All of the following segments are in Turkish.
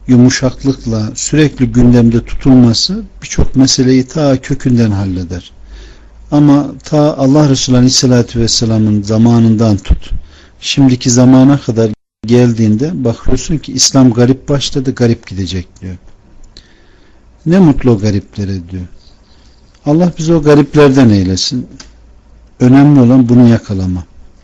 yumuşaklıkla sürekli gündemde tutulması birçok meseleyi ta kökünden halleder. Ama ta Allah Resulü Aleyhisselatü Vesselam'ın zamanından tut, şimdiki zamana kadar geldiğinde bakıyorsun ki İslam garip başladı, garip gidecek diyor. Ne mutlu o gariplere diyor. Allah bizi o gariplerden eylesin. Önemli olan bunu yakalama.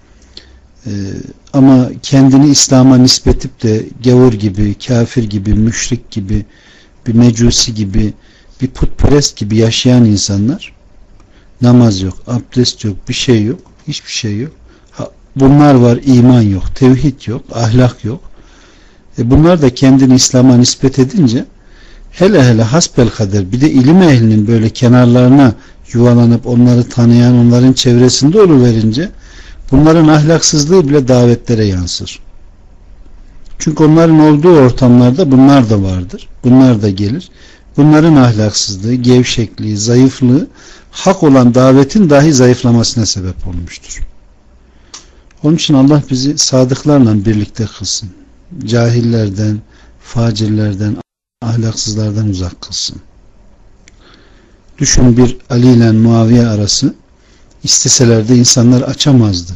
Ama kendini İslam'a nispetip de gavur gibi, kafir gibi, müşrik gibi, bir mecusi gibi, bir putperest gibi yaşayan insanlar, namaz yok, abdest yok, bir şey yok, hiçbir şey yok. Bunlar var, iman yok, tevhid yok, ahlak yok. Bunlar da kendini İslam'a nispet edince hele hasbelkader bir de ilim ehlinin böyle kenarlarına yuvalanıp onları tanıyan, onların çevresinde oluverince bunların ahlaksızlığı bile davetlere yansır. Çünkü onların olduğu ortamlarda bunlar da vardır. Bunlar da gelir. Bunların ahlaksızlığı, gevşekliği, zayıflığı hak olan davetin dahi zayıflamasına sebep olmuştur. Onun için Allah bizi sadıklarla birlikte kılsın. Cahillerden, facirlerden, ahlaksızlardan uzak kılsın. Düşün, bir Ali ile Muaviye arası isteseler de insanlar açamazdı.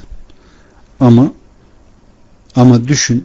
Ama düşün,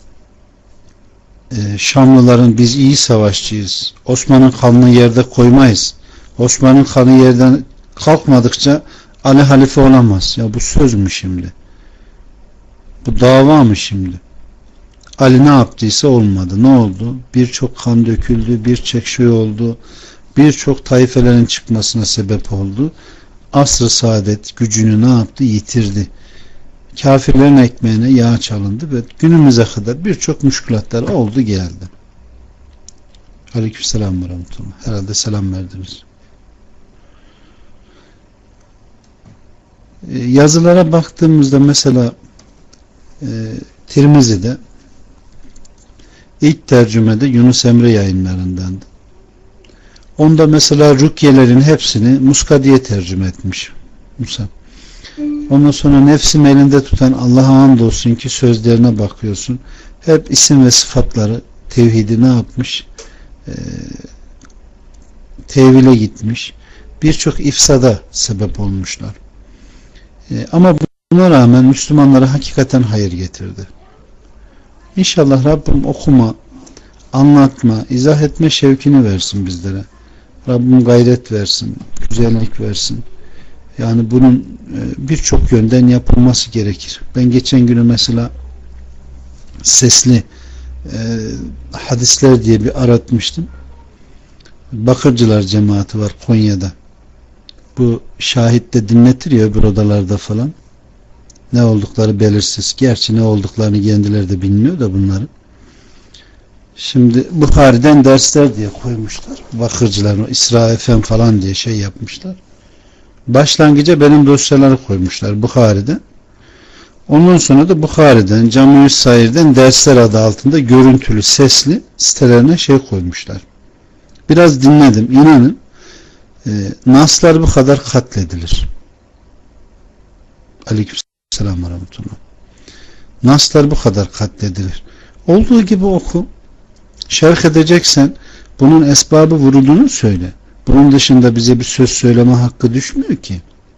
Şamlıların biz iyi savaşçıyız, Osman'ın kanını yerde koymayız, Osman'ın kanı yerden kalkmadıkça Ali halife olamaz. Ya bu söz mü şimdi? Bu dava mı şimdi? Ali ne yaptıysa olmadı. Ne oldu? Birçok kan döküldü, birçok şey oldu, birçok taifelerin çıkmasına sebep oldu. Asr-ı saadet gücünü ne yaptı? Yitirdi. Kafirlerin ekmeğine yağ çalındı ve günümüze kadar birçok müşkülatlar oldu geldi. Aleykümselam ve rahmetullah. Herhalde selam verdiniz. Yazılara baktığımızda mesela Tirmizi'de ilk tercümede Yunus Emre yayınlarındandı. Onda mesela rukyelerin hepsini muska diye tercüme etmiş Musa. Ondan sonra nefsim elinde tutan Allah'a hamdolsun ki sözlerine bakıyorsun. Hep isim ve sıfatları tevhidi ne yapmış? Tevhile gitmiş. Birçok ifsada sebep olmuşlar. Ama buna rağmen Müslümanlara hakikaten hayır getirdi. İnşallah Rabbim okuma, anlatma, izah etme şevkini versin bizlere. Rabbim gayret versin, güzellik versin. Yani bunun birçok yönden yapılması gerekir. Ben geçen günü mesela sesli hadisler diye bir aratmıştım. Bakırcılar cemaati var Konya'da. Bu şahitte dinletir ya öbür odalarda falan. Ne oldukları belirsiz. Gerçi ne olduklarını kendileri de bilmiyor da bunların. Şimdi Bukhari'den dersler diye koymuşlar. Bakırcılar, İsra FM falan diye şey yapmışlar. Başlangıca benim dosyaları koymuşlar Bukhari'den. Ondan sonra da Bukhari'den, Cami-i Sair'den dersler adı altında görüntülü, sesli sitelerine şey koymuşlar. Biraz dinledim. İnanın naslar bu kadar katledilir. Aleykümselam ve rahmetullah. Naslar bu kadar katledilir. Olduğu gibi oku. Şerh edeceksen bunun esbabı vurulduğunu söyle. Bunun dışında bize bir söz söyleme hakkı düşmüyor ki.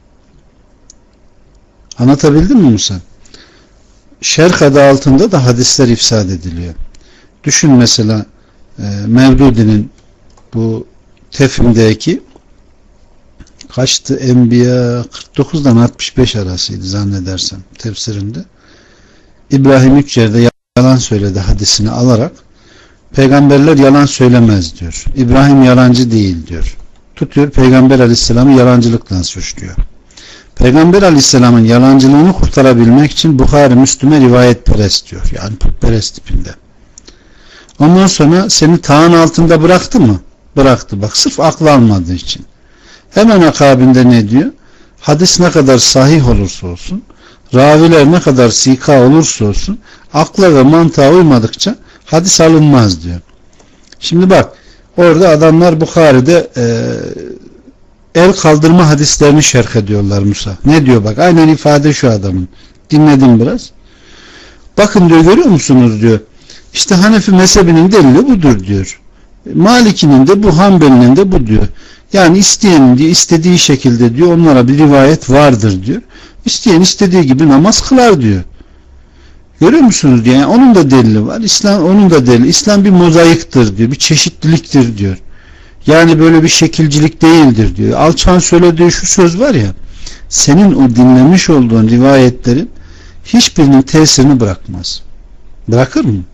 Anlatabildim mi Musa? Şerh adı altında da hadisler ifsad ediliyor. Düşün mesela Mevdudi'nin bu tefhimdeki kaçtı? Enbiya 49'dan 65 arasıydı zannedersem tefsirinde. İbrahim 3 yerde yalan söyledi hadisini alarak peygamberler yalan söylemez diyor. İbrahim yalancı değil diyor. Tutuyor Peygamber Aleyhisselam'ı yalancılıkla suçluyor. Peygamber Aleyhisselam'ın yalancılığını kurtarabilmek için Bukhari Müslüme rivayetperest diyor. Yani putperest tipinde. Ondan sonra seni tağın altında bıraktı mı? Bıraktı. Bak sırf aklı almadığı için. Hemen akabinde ne diyor? Hadis ne kadar sahih olursa olsun, raviler ne kadar sika olursa olsun, akla ve mantığa uymadıkça hadis alınmaz diyor. Şimdi bak orada adamlar Bukhari'de el kaldırma hadislerini şerh ediyorlar Musa. Ne diyor bak aynen ifade şu adamın. Dinledim biraz. Bakın diyor görüyor musunuz diyor. İşte Hanefi mezhebinin delili budur diyor. Malikinin de bu, Hanbeli'nin de bu diyor. Yani isteyen diyor, istediği şekilde diyor, onlara bir rivayet vardır diyor. İsteyen istediği gibi namaz kılar diyor. Görüyor musunuz diyor. Yani onun da delili var. İslam onun da delili. İslam bir mozaiktir diyor. Bir çeşitliliktir diyor. Yani böyle bir şekilcilik değildir diyor. Alçak'ın söylediği şu söz var ya, senin o dinlemiş olduğun rivayetlerin hiçbirinin tesirini bırakmaz. Bırakır mı?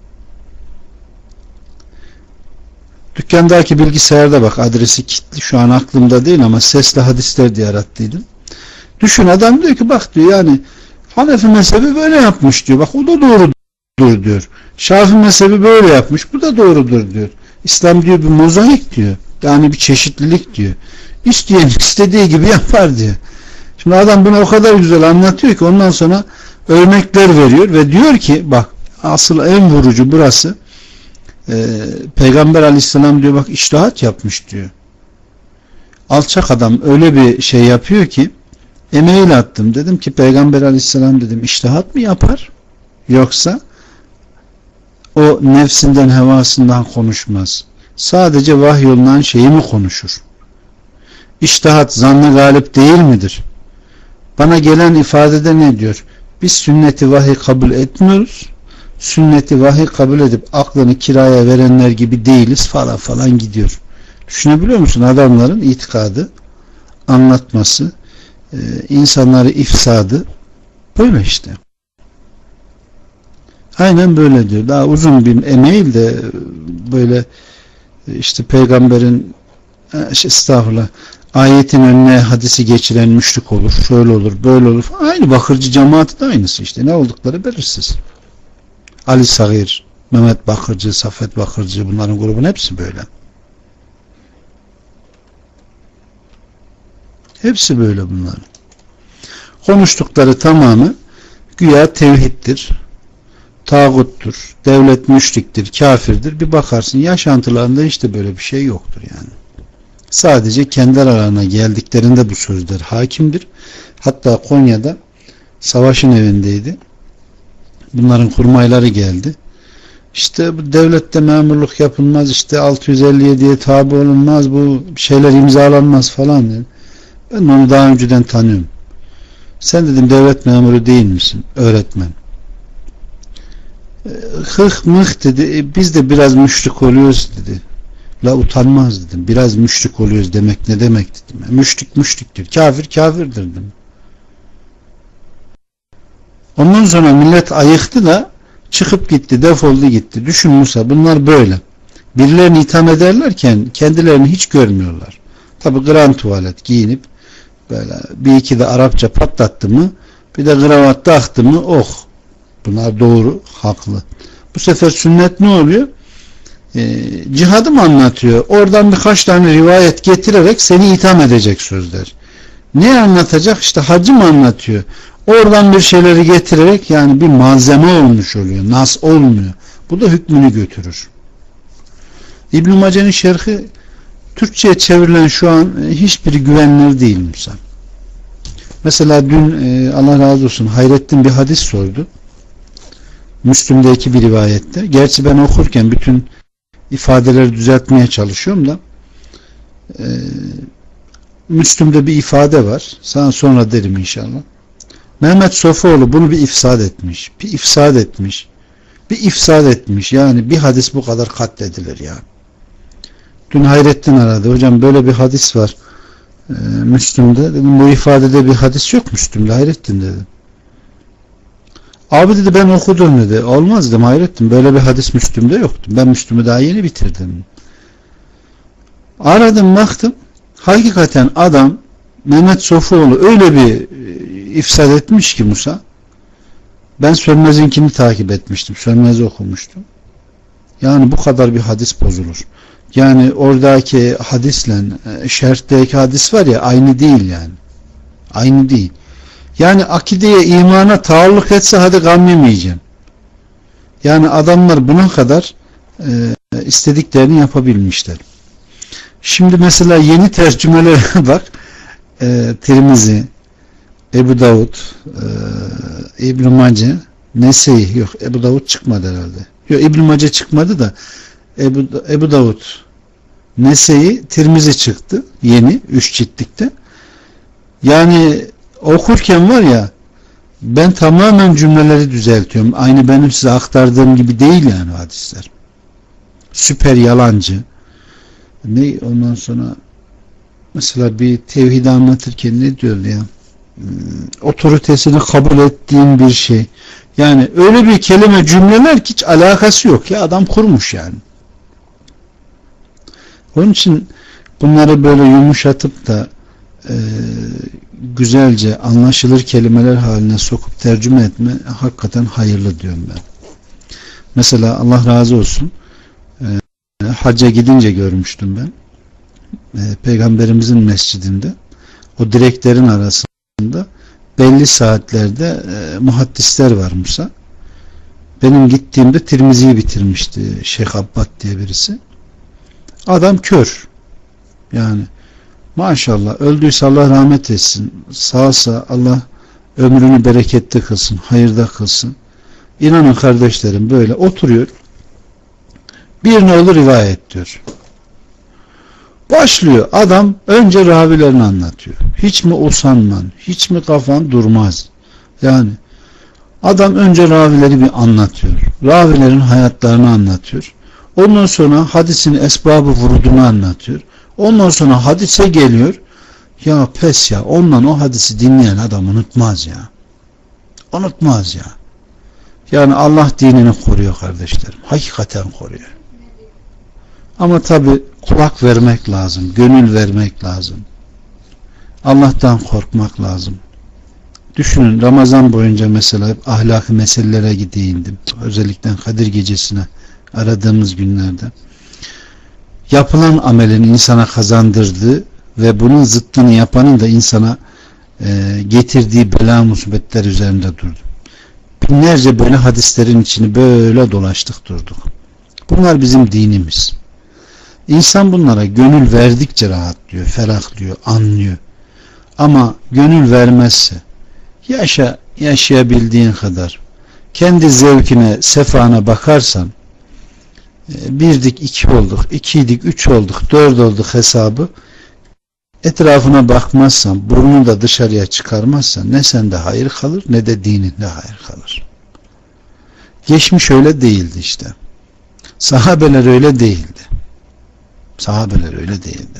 Dükkandaki bilgisayarda bak, adresi kilitli şu an aklımda değil ama sesli hadisler diye arattıydım. Düşün, adam diyor ki bak diyor, yani Hanefi mezhebi böyle yapmış diyor. Bak o da doğrudur diyor. Şafii mezhebi böyle yapmış. Bu da doğrudur diyor. İslam diyor bir mozaik diyor. Yani bir çeşitlilik diyor. İsteyen istediği gibi yapar diyor. Şimdi adam bunu o kadar güzel anlatıyor ki ondan sonra örnekler veriyor ve diyor ki bak, asıl en vurucu burası. Peygamber aleyhisselam diyor bak içtihat yapmış diyor. Alçak adam öyle bir şey yapıyor ki, e-mail attım, dedim ki Peygamber aleyhisselam dedim içtihat mı yapar, yoksa o nefsinden hevasından konuşmaz, sadece vahyolunan şeyi mi konuşur? İçtihat zannı galip değil midir? Bana gelen ifadede ne diyor? Biz sünneti vahiy kabul etmiyoruz, sünneti vahiy kabul edip aklını kiraya verenler gibi değiliz falan falan gidiyor. Düşünebiliyor musun adamların itikadı, anlatması, insanları ifsadı böyle işte. Aynen böyle diyor. Daha uzun bir e-mail de böyle işte peygamberin estağfurullah ayetin önüne hadisi geçiren müşrik olur, şöyle olur, böyle olur. Aynı Bakırcı cemaati de aynısı işte. Ne oldukları belirsiz. Ali Sagir, Mehmet Bakırcı, Saffet Bakırcı, bunların grubun hepsi böyle. Hepsi böyle bunların. Konuştukları tamamı güya tevhiddir, tağuttur, devlet müşriktir, kafirdir. Bir bakarsın yaşantılarında işte böyle bir şey yoktur yani. Sadece kendi aralarına geldiklerinde bu sözler hakimdir. Hatta Konya'da Savaş'ın evindeydi. Bunların kurmayları geldi. İşte bu devlette memurluk yapılmaz, işte 657'ye tabi olunmaz, bu şeyler imzalanmaz falan dedi. Ben onu daha önceden tanıyorum. Sen dedim devlet memuru değil misin? Öğretmen. Hıh mıh dedi. Biz de biraz müşrik oluyoruz dedi. La utanmaz dedim. Biraz müşrik oluyoruz demek ne demek dedim. Müşrik müşriktir. Kafir kafirdir dedim. Ondan sonra millet ayıktı da çıkıp gitti, defoldu gitti. Düşün Musa, bunlar böyle. Birilerini itham ederlerken kendilerini hiç görmüyorlar. Tabi grand tuvalet giyinip böyle bir iki de Arapça patlattı mı, bir de kravat taktı mı, oh bunlar doğru, haklı. Bu sefer sünnet ne oluyor? Cihadı mı anlatıyor? Oradan birkaç tane rivayet getirerek seni itham edecek sözler. Ne anlatacak? İşte hacı mı anlatıyor? Oradan bir şeyleri getirerek, yani bir malzeme olmuş oluyor. Nas olmuyor. Bu da hükmünü götürür. İbn-i Mace'nin şerhi Türkçe'ye çevrilen şu an hiçbiri güvenilir değil Musa. Mesela dün Allah razı olsun Hayrettin bir hadis sordu. Müslüm'deki bir rivayette. Gerçi ben okurken bütün ifadeleri düzeltmeye çalışıyorum da Müslüm'de bir ifade var. Sana sonra derim inşallah. Mehmet Sofuoğlu bunu bir ifsad etmiş. Bir ifsad etmiş. Bir ifsad etmiş. Yani bir hadis bu kadar katledilir ya. Dün Hayrettin aradı. Hocam böyle bir hadis var Müslüm'de. Dedim bu ifadede bir hadis yok Müslüm'de Hayrettin dedi. Abi dedi ben okudum dedi. Olmaz dedim Hayrettin. Böyle bir hadis Müslüm'de yoktu. Ben Müslüm'ü daha yeni bitirdim. Aradım baktım. Hakikaten adam Mehmet Sofuoğlu öyle bir ifsad etmiş ki Musa. Ben Sönmez'inkini takip etmiştim. Sönmez'i okumuştum. Yani bu kadar bir hadis bozulur. Yani oradaki hadisle şerhteki hadis var ya, aynı değil yani. Aynı değil. Yani akideye, imana taalluk etse hadi gam yemeyeceğim. Yani adamlar buna kadar istediklerini yapabilmişler. Şimdi mesela yeni tercümelere bak. Tirmizi, Ebu Davud, İbn-i Mace, Nese'yi, yok Ebu Davud çıkmadı herhalde. Yok, İbn-i Mace çıkmadı da Ebu Davud, Nese'yi, Tirmizi çıktı. Yeni 3 ciltlikte. Yani okurken var ya, ben tamamen cümleleri düzeltiyorum. Aynı benim size aktardığım gibi değil yani hadisler. Süper yalancı. Ondan sonra mesela bir tevhidi anlatırken ne diyordu ya? Otoritesini kabul ettiğim bir şey. Yani öyle bir kelime, cümleler ki hiç alakası yok ya, adam kurmuş yani. Onun için bunları böyle yumuşatıp da güzelce anlaşılır kelimeler haline sokup tercüme etme hakikaten hayırlı diyorum ben. Mesela Allah razı olsun, hacca gidince görmüştüm ben. Peygamberimizin mescidinde o direklerin arasında belli saatlerde muhaddisler varmışsa, benim gittiğimde Tirmizi'yi bitirmişti Şeyh Abbad diye birisi. Adam kör. Yani maşallah, öldüyse Allah rahmet etsin. Sağsa Allah ömrünü bereketli kılsın, hayırda kılsın. İnanın kardeşlerim, böyle oturuyor. Bir nolu rivayet diyor. Başlıyor. Adam önce ravilerini anlatıyor. Hiç mi usanman, hiç mi kafan durmaz? Yani adam önce ravileri bir anlatıyor. Ravilerin hayatlarını anlatıyor. Ondan sonra hadisin esbabı vurudunu anlatıyor. Ondan sonra hadise geliyor. Ya pes ya, ondan o hadisi dinleyen adam unutmaz ya. Unutmaz ya. Yani Allah dinini koruyor kardeşlerim. Hakikaten koruyor. Ama tabi kulak vermek lazım. Gönül vermek lazım. Allah'tan korkmak lazım. Düşünün, Ramazan boyunca mesela hep ahlaki meselelere değindim. Özellikle Kadir Gecesi'ne aradığımız günlerde. Yapılan amelin insana kazandırdığı ve bunun zıttını yapanın da insana getirdiği bela musibetler üzerinde durdum. Binlerce böyle hadislerin içini böyle dolaştık durduk. Bunlar bizim dinimiz. İnsan bunlara gönül verdikçe rahatlıyor, ferahlıyor, anlıyor. Ama gönül vermezse, yaşayabildiğin kadar kendi zevkine, sefana bakarsan, birdik iki olduk, ikiydik üç olduk, dört olduk hesabı etrafına bakmazsan, burnunu da dışarıya çıkarmazsan, ne sende hayır kalır ne de dininde hayır kalır. Geçmiş öyle değildi işte. Sahabeler öyle değildi. Sahabeler öyle değildi.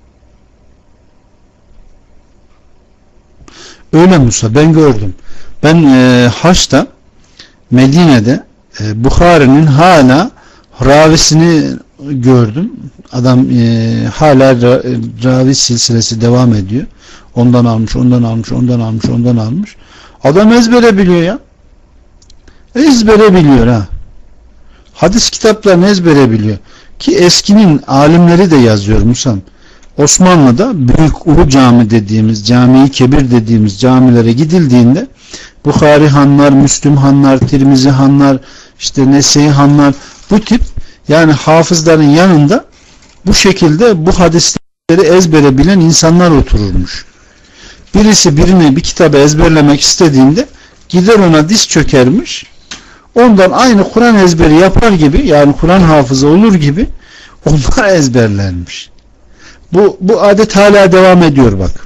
Öyle Musa, ben gördüm. Ben Haç'ta, Medine'de Bukhari'nin hala ravisini gördüm. Adam hala ravi silsilesi devam ediyor. Ondan almış, ondan almış, ondan almış, ondan almış. Adam ezbere biliyor ya. Ezbere biliyor ha. Hadis kitaplarını ezbere biliyor. Ki eskinin alimleri de yazıyor Musam. Osmanlı'da Büyük Ulu Cami dediğimiz, Cami-i Kebir dediğimiz camilere gidildiğinde Bukhari hanlar, Müslüm hanlar, Tirmizi hanlar, işte Nese'yi hanlar, bu tip yani hafızların yanında bu şekilde bu hadisleri ezbere bilen insanlar otururmuş. Birisi birine bir kitabı ezberlemek istediğinde gider ona diz çökermiş. Ondan aynı Kur'an ezberi yapar gibi, yani Kur'an hafızı olur gibi onlar ezberlenmiş. Bu adet hala devam ediyor bak.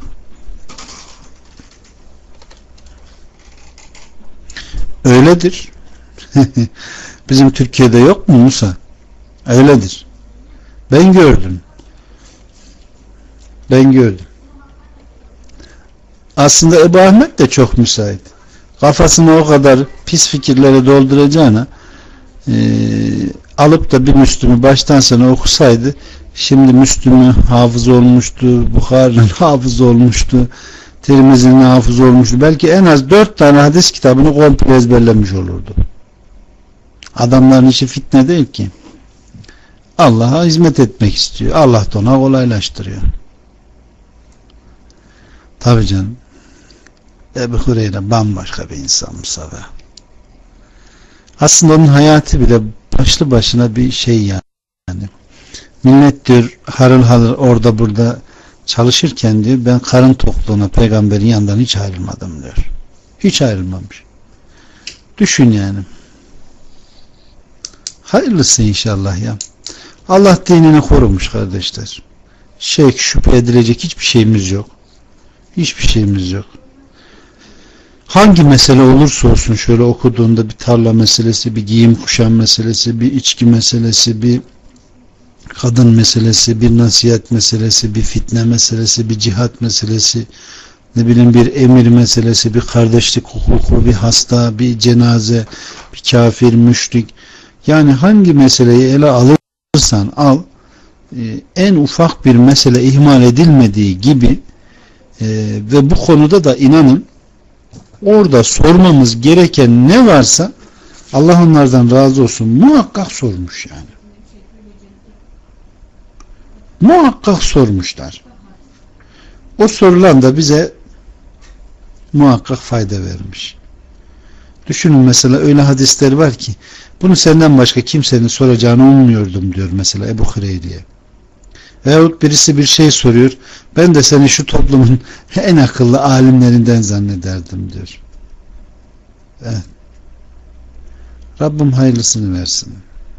Öyledir. Bizim Türkiye'de yok mu Musa? Öyledir. Ben gördüm. Ben gördüm. Aslında Ebu Ahmet de çok müsait. Kafasını o kadar pis fikirlere dolduracağına alıp da bir Müslüm'ü baştan sona okusaydı, şimdi Müslüm'ü hafız olmuştu, Bukhari'nin hafız olmuştu, Tirmizi'nin hafız olmuştu. Belki en az 4 tane hadis kitabını komple ezberlemiş olurdu. Adamların işi fitne değil ki. Allah'a hizmet etmek istiyor. Allah da ona kolaylaştırıyor. Tabii canım. Ebu Hureyre bambaşka bir insan Musa. Aslında onun hayatı bile başlı başına bir şey yani. Millet diyor harıl harıl orada burada çalışırken diyor, ben karın tokluğuna peygamberin yanından hiç ayrılmadım diyor. Hiç ayrılmamış. Düşün yani. Hayırlısı inşallah ya. Allah dinini korumuş kardeşler. Şüphe edilecek hiçbir şeyimiz yok. Hiçbir şeyimiz yok. Hangi mesele olursa olsun şöyle okuduğunda bir tarla meselesi, bir giyim kuşam meselesi, bir içki meselesi, bir kadın meselesi, bir nasihat meselesi, bir fitne meselesi, bir cihat meselesi, ne bileyim bir emir meselesi, bir kardeşlik hukuku, bir hasta, bir cenaze, bir kafir, müşrik. Yani hangi meseleyi ele alırsan al, en ufak bir mesele ihmal edilmediği gibi ve bu konuda da inanın orada sormamız gereken ne varsa Allah onlardan razı olsun muhakkak sormuş yani. Muhakkak sormuşlar. O sorulan da bize muhakkak fayda vermiş. Düşünün mesela öyle hadisler var ki bunu senden başka kimsenin soracağını ummuyordum diyor mesela Ebu Hureyre'ye. Veyahut birisi bir şey soruyor. Ben de seni şu toplumun en akıllı alimlerinden zannederdim diyor. Evet. Rabbim hayırlısını versin.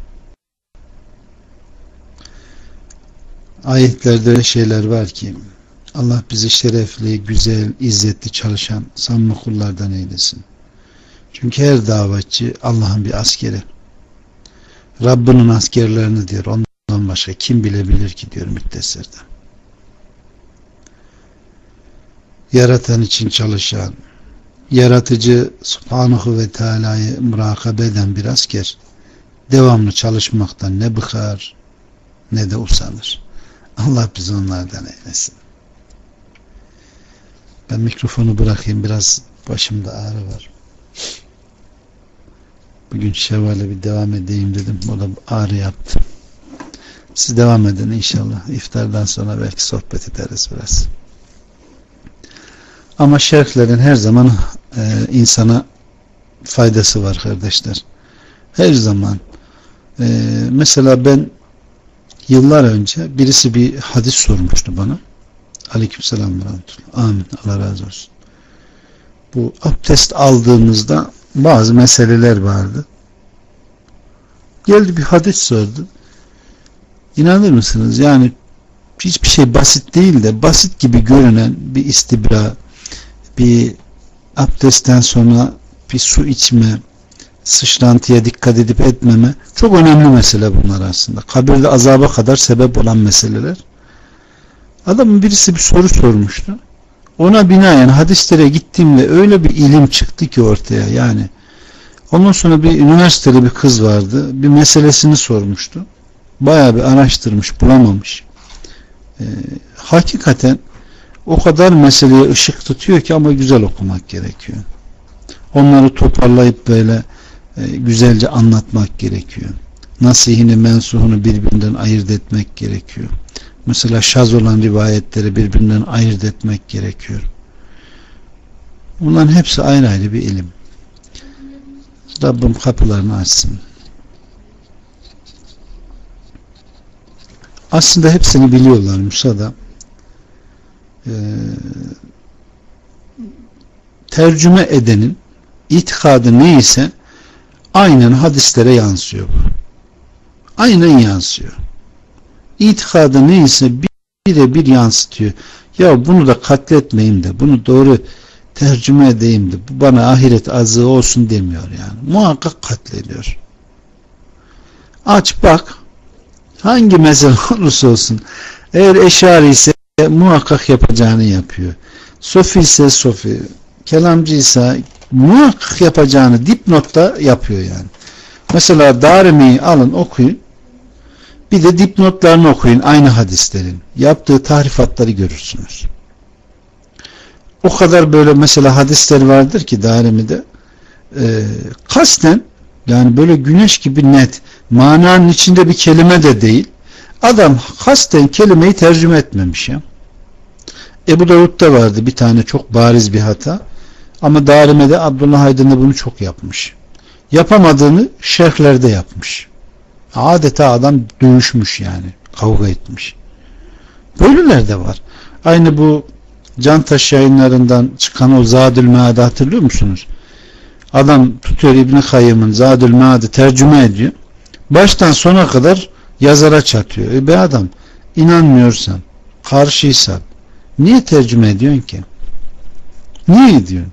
Ayetlerde öyle şeyler var ki Allah bizi şerefli, güzel, izzetli çalışan samimi kullardan eylesin. Çünkü her davetçi Allah'ın bir askeri. Rabbinin askerlerini diyor. Ondan başka kim bilebilir ki diyor Müddessir'de. Yaratan için çalışan, yaratıcı Subhanahu ve Teala'yı murakabe eden bir asker devamlı çalışmaktan ne bıkar ne de usanır. Allah bizi onlardan eylesin. Ben mikrofonu bırakayım. Biraz başımda ağrı var. Bugün Şevval'e bir devam edeyim dedim. O da ağrı yaptı. Siz devam edin inşallah. İftardan sonra belki sohbet ederiz biraz. Ama şerhlerin her zaman insana faydası var kardeşler. Her zaman. Mesela ben yıllar önce birisi bir hadis sormuştu bana. Aleykümselam ve rahmetullah. Amin. Allah razı olsun. Bu abdest aldığımızda bazı meseleler vardı. Geldi bir hadis sordu. İnanır mısınız? Yani hiçbir şey basit değil de basit gibi görünen bir istibra, bir abdestten sonra bir su içme, sıçrantıya dikkat edip etmeme çok önemli mesele bunlar aslında. Kabirde azaba kadar sebep olan meseleler. Adamın birisi bir soru sormuştu. Ona binaen hadislere gittiğimde öyle bir ilim çıktı ki ortaya yani. Ondan sonra bir üniversiteli bir kız vardı. Bir meselesini sormuştu. Bayağı bir araştırmış, bulamamış. Hakikaten o kadar meseleye ışık tutuyor ki ama güzel okumak gerekiyor. Onları toparlayıp böyle güzelce anlatmak gerekiyor. Nasihini, mensuhunu birbirinden ayırt etmek gerekiyor. Mesela şaz olan rivayetleri birbirinden ayırt etmek gerekiyor. Bunların hepsi ayrı ayrı bir ilim. Rabbim kapılarını açsın. Aslında hepsini biliyorlar Musa'da. Tercüme edenin itikadı neyse aynen hadislere yansıyor. Aynen yansıyor. İtikadı neyse birebir yansıtıyor. Ya bunu da katletmeyeyim de bunu doğru tercüme edeyim de bu bana ahiret azığı olsun demiyor yani. Muhakkak katlediyor. Aç bak hangi mesele olursa olsun eğer eşari ise muhakkak yapacağını yapıyor. Sofi ise sofi, kelamcı ise muhakkak yapacağını dipnotta yapıyor yani. Mesela Darimi'yi alın okuyun. Bir de dipnotlarını okuyun aynı hadislerin. Yaptığı tahrifatları görürsünüz. O kadar böyle mesela hadisler vardır ki Darimi'de kasten yani böyle güneş gibi net mananın içinde bir kelime de değil. Adam kasten kelimeyi tercüme etmemiş ya. Ebu Davud'da vardı bir tane çok bariz bir hata. Ama Darimi'de Abdullah Aydın'da bunu çok yapmış. Yapamadığını şerhlerde yapmış. Adeta adam dövüşmüş yani. Kavga etmiş. Böyleler de var. Aynı bu Cantaş yayınlarından çıkan o Zadül Mead'ı hatırlıyor musunuz? Adam tutuyor İbn-i Kayyım'ın Zadül Mead'ı tercüme ediyor. Baştan sona kadar yazara çatıyor. Be adam, inanmıyorsan, karşıysan niye tercüme ediyorsun ki? Niye ediyorsun?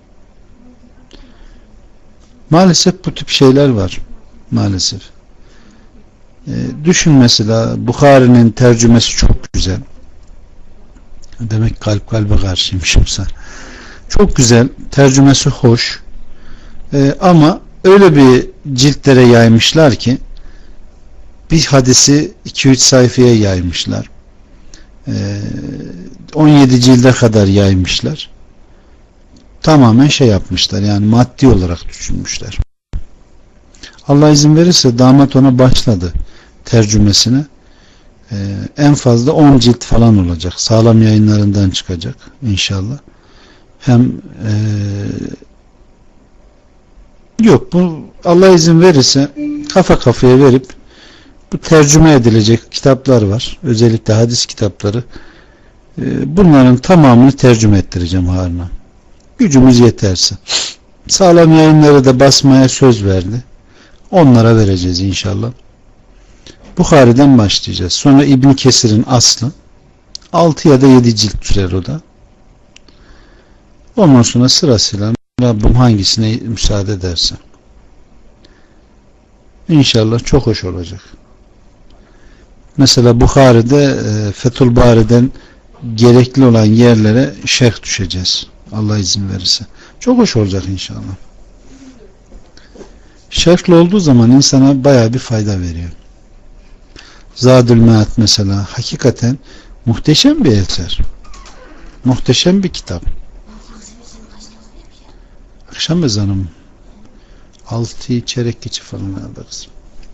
Maalesef bu tip şeyler var. Maalesef. Düşün mesela Bukhari'nin tercümesi çok güzel. Demek kalp kalbe karşıymışımsa. Çok güzel. Tercümesi hoş. Ama öyle bir ciltlere yaymışlar ki bir hadisi 2-3 sayfaya yaymışlar. 17 cilde kadar yaymışlar. Tamamen şey yapmışlar. Yani maddi olarak düşünmüşler. Allah izin verirse damat ona başladı tercümesine. En fazla 10 cilt falan olacak. Sağlam yayınlarından çıkacak inşallah. Hem yok, bu Allah izin verirse kafa kafaya verip bu tercüme edilecek kitaplar var. Özellikle hadis kitapları. Bunların tamamını tercüme ettireceğim Harun'a. Gücümüz yeterse. Sağlam yayınları da basmaya söz verdi. Onlara vereceğiz inşallah. Bukhari'den başlayacağız. Sonra İbn Kesir'in aslı 6 ya da 7 cilt sürer o da. Ondan sonra sırasıyla Rabbim hangisine müsaade ederse. İnşallah çok hoş olacak. Mesela Bukhari'de Fethül Bari'den gerekli olan yerlere şerh düşeceğiz. Allah izin verirse. Çok hoş olacak inşallah. Şerhli olduğu zaman insana bayağı bir fayda veriyor. Zadül Mead mesela hakikaten muhteşem bir eser. Muhteşem bir kitap. Akşam ezanım 6 çeyrek geçe falan alırız.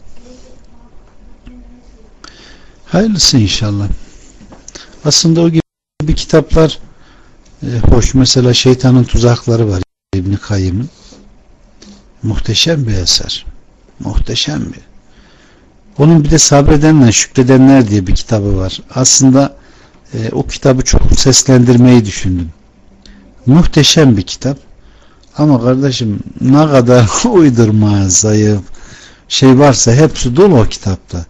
Hayırlısı inşallah. Aslında o gibi kitaplar hoş. Mesela Şeytanın Tuzakları var İbn Kayyım'ın. Muhteşem bir eser. Muhteşem bir. Onun bir de Sabredenler, Şükredenler diye bir kitabı var. Aslında o kitabı çok seslendirmeyi düşündüm. Muhteşem bir kitap. Ama kardeşim ne kadar uydurma, zayıf şey varsa hepsi dolu o kitapta.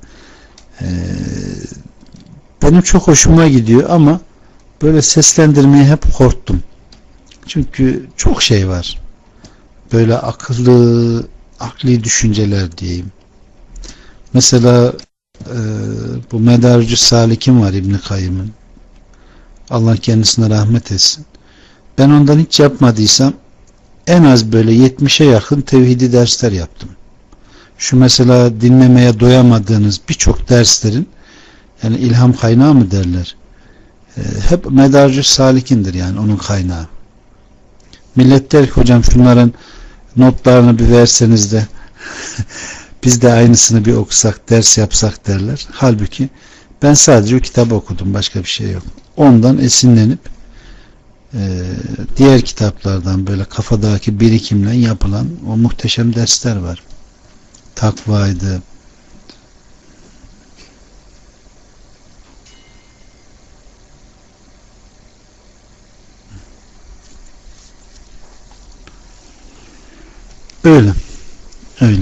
Benim çok hoşuma gidiyor ama böyle seslendirmeye hep korktum. Çünkü çok şey var. Böyle akli düşünceler diyeyim. Mesela bu Medaricü Salik'in var İbn Kayyım'ın. Allah kendisine rahmet etsin. Ben ondan hiç yapmadıysam en az böyle 70'e yakın tevhidi dersler yaptım. Şu mesela dinlemeye doyamadığınız birçok derslerin yani ilham kaynağı mı derler? Hep Medaricü Salik'indir yani onun kaynağı. Millet der ki hocam şunların notlarını bir verseniz de biz de aynısını bir okusak, ders yapsak derler. Halbuki ben sadece o kitabı okudum. Başka bir şey yok. Ondan esinlenip diğer kitaplardan böyle kafadaki birikimle yapılan o muhteşem dersler var. Takvaydı. Öyle. Öyle.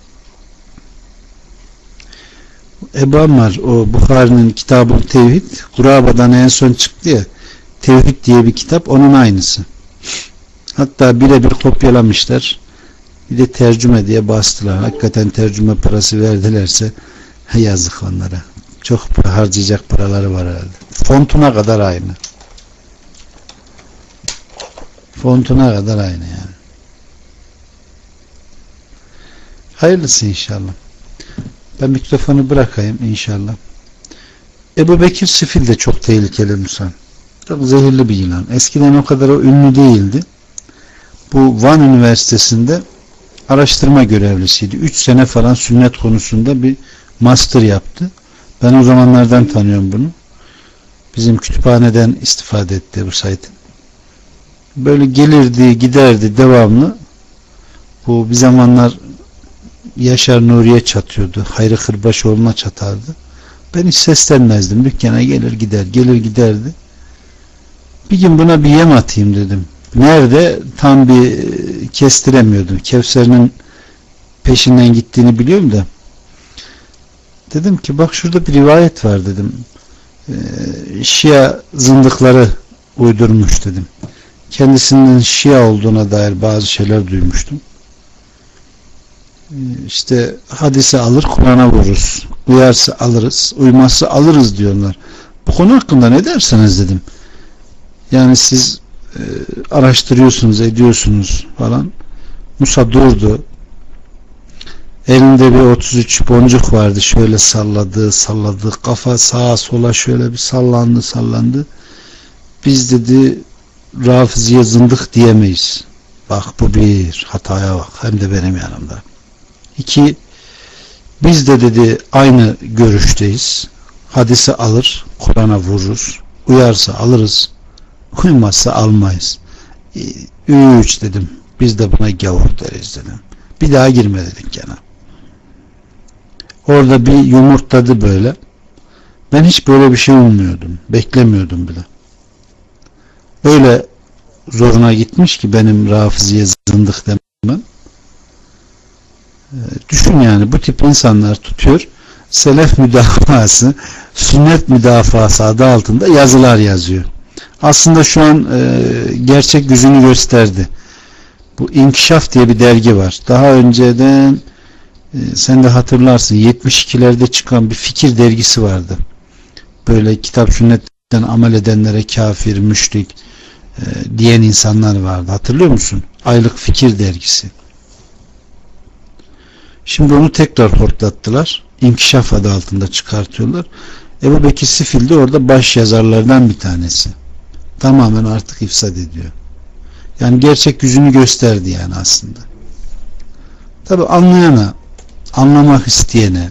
Ebu Ammar o Bukhari'nin kitabı Tevhid Kuraba'dan en son çıktı ya, Tevhid diye bir kitap onun aynısı. Hatta birebir kopyalamışlar. Bir de tercüme diye bastılar. Hakikaten tercüme parası verdilerse yazık onlara. Çok harcayacak paraları var herhalde. Fontuna kadar aynı. Fontuna kadar aynı yani. Hayırlısı inşallah. Ben mikrofonu bırakayım inşallah. Ebu Bekir Sifil de çok tehlikeli insan. Çok zehirli bir yılan. Eskiden o kadar o ünlü değildi. Bu Van Üniversitesi'nde araştırma görevlisiydi. 3 sene falan sünnet konusunda bir master yaptı. Ben o zamanlardan tanıyorum bunu. Bizim kütüphaneden istifade etti bu sayede. Böyle gelirdi, giderdi devamlı. Bu bir zamanlar Yaşar Nuri'ye çatıyordu. Hayri Kırbaşoğlu'na çatardı. Ben hiç seslenmezdim. Dükkana gelir gider, gelir giderdi. Bir gün buna bir yem atayım dedim. Nerede? Tam bir kestiremiyordum. Kevser'in peşinden gittiğini biliyorum da Dedim ki bak şurada bir rivayet var dedim. Şia zındıkları uydurmuş dedim. Kendisinin Şia olduğuna dair bazı şeyler duymuştum. İşte hadisi alır Kur'an'a vururuz. Uyarsa alırız, uymazsa alırız diyorlar. Bu konu hakkında ne dersiniz dedim. Yani siz araştırıyorsunuz, ediyorsunuz falan. Musa durdu. Elinde bir 33 boncuk vardı. Şöyle salladı. Kafa sağa sola şöyle bir sallandı. Biz dedi Rafizi'ye zındık diyemeyiz. Bak bu bir hataya bak. Hem de benim yanımda. 2, biz de dedi aynı görüşteyiz. Hadisi alır, Kur'an'a vururuz. Uyarsa alırız. Uymazsa almayız. 3 dedim. Biz de buna gavur deriz dedim. Bir daha girme dedik gene. Orada bir yumurtladı böyle. Ben hiç böyle bir şey ummuyordum. Beklemiyordum bile. Öyle zoruna gitmiş ki benim Rafizi'ye zındık demem. Düşün yani bu tip insanlar tutuyor. Selef müdafası, sünnet müdafası adı altında yazılar yazıyor. Aslında şu an gerçek yüzünü gösterdi. Bu İnkişaf diye bir dergi var. Daha önceden sen de hatırlarsın 72'lerde çıkan bir fikir dergisi vardı. Böyle kitap sünnetten amel edenlere kafir, müşrik diyen insanlar vardı. Hatırlıyor musun? Aylık fikir dergisi. Şimdi onu tekrar hortlattılar. İnkişaf adı altında çıkartıyorlar. Ebu Bekir Sifil de orada baş yazarlardan bir tanesi. Tamamen artık ifsad ediyor. Yani gerçek yüzünü gösterdi yani aslında. Tabi anlayana, anlamak isteyene,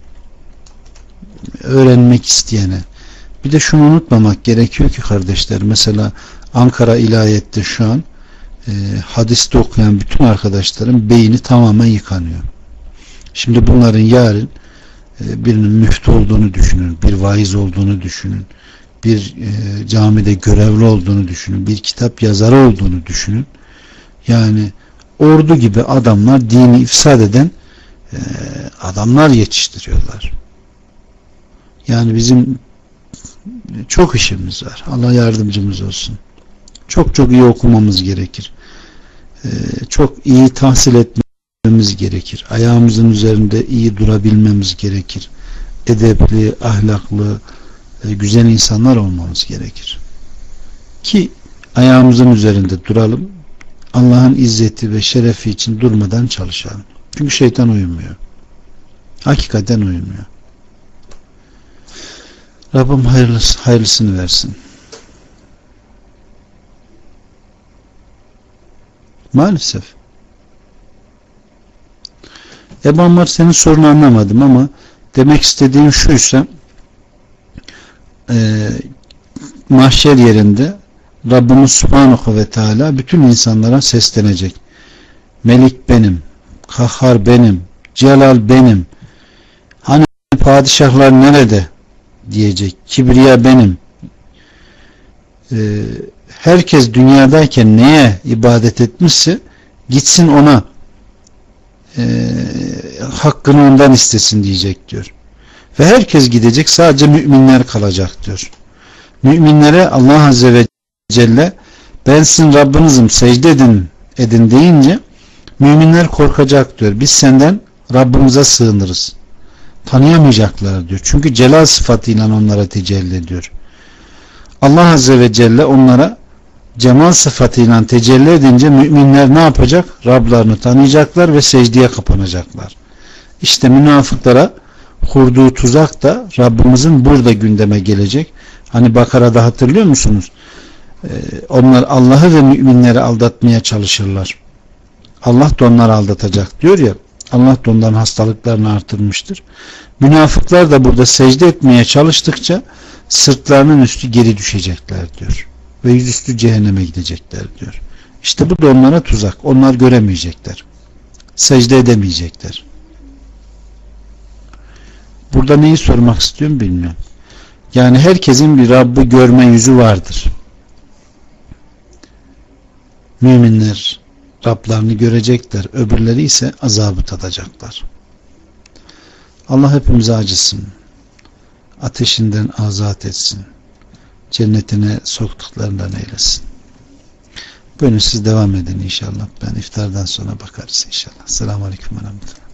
öğrenmek isteyene. Bir de şunu unutmamak gerekiyor ki kardeşler, mesela Ankara İlahiyat'ta şu an hadiste okuyan bütün arkadaşların beyni tamamen yıkanıyor. Şimdi bunların yarın birinin müftü olduğunu düşünün, bir vaiz olduğunu düşünün, bir camide görevli olduğunu düşünün, bir kitap yazarı olduğunu düşünün. Yani ordu gibi adamlar, dini ifsad eden adamlar yetiştiriyorlar. Yani bizim çok işimiz var. Allah yardımcımız olsun. Çok çok iyi okumamız gerekir. Çok iyi tahsil etmemiz gerekir. Ayağımızın üzerinde iyi durabilmemiz gerekir. Edepli, ahlaklı, güzel insanlar olmamız gerekir. Ki ayağımızın üzerinde duralım. Allah'ın izzeti ve şerefi için durmadan çalışalım. Çünkü şeytan uyumuyor. Hakikaten uyumuyor. Rabbim hayırlısını versin. Maalesef. Ebu Ammar, senin sorunu anlamadım ama demek istediğin şuysa mahşer yerinde Rabbimiz Subhanahu ve Teala bütün insanlara seslenecek. Melik benim, Kahhar benim, Celal benim. Hani padişahlar nerede? Diyecek. Kibriya benim. Herkes dünyadayken neye ibadet etmişse gitsin ona hakkını ondan istesin diyecek diyor. Ve herkes gidecek, sadece müminler kalacak diyor. Müminlere Allah Azze ve Celle ben sizin Rabbinizim, secde edin deyince müminler korkacak diyor. Biz senden Rabbimize sığınırız. Tanıyamayacaklar diyor. Çünkü celal sıfatıyla onlara tecelli ediyor. Allah Azze ve Celle onlara cemal sıfatıyla tecelli edince müminler ne yapacak? Rablarını tanıyacaklar ve secdeye kapanacaklar. İşte münafıklara kurduğu tuzak da Rabbimizin burada gündeme gelecek. Hani Bakara'da hatırlıyor musunuz? Onlar Allah'ı ve müminleri aldatmaya çalışırlar. Allah da onları aldatacak diyor ya. Allah da onların hastalıklarını artırmıştır. Münafıklar da burada secde etmeye çalıştıkça sırtlarının üstü geri düşecekler diyor. Ve yüzüstü cehenneme gidecekler diyor. İşte bu da onlara tuzak. Onlar göremeyecekler. Secde edemeyecekler. Burada neyi sormak istiyorum bilmiyorum. Yani herkesin bir Rabb'i görme yüzü vardır. Müminler Rablarını görecekler. Öbürleri ise azabı tadacaklar. Allah hepimize acısın. Ateşinden azat etsin. Cennetine soktuklarından eylesin. Böyle siz devam edin inşallah. Ben iftardan sonra bakarız inşallah. Selamun Aleyküm ve Rahmetullah.